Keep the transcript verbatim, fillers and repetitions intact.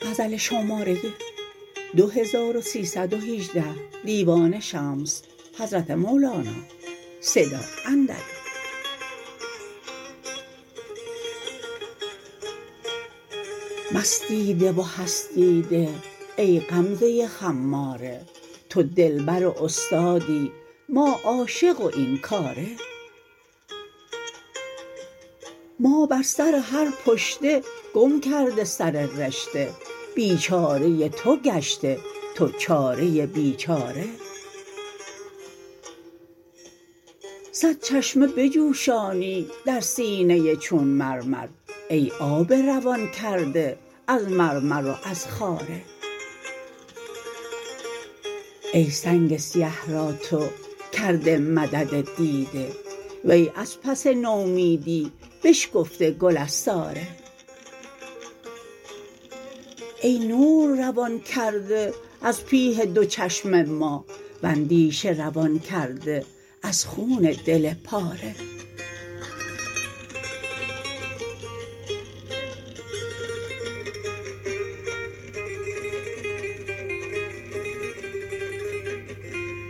غزل شماره دو هزار و سیصد و هجده دیوان شمس حضرت مولانا صدا اندرون. مست دیده و هست دیده ای غمزه خماره، تو دلبر و استادی ما عاشق و این کاره. ما بر سر هر پشته گم کرده سر رشته، بیچاره تو گشته تو چاره بیچاره. صد چشمه بجوشانی در سینه چون مرمر، ای آب روان کرده از مرمر و از خاره. ای سنگ سیه را تو کرده مدد دیده، وی از پس نومیدی بشکفته گل از ساره. ای نور روان کرده از پیه دو چشم ما، و اندیشه روان کرده از خون دل پاره.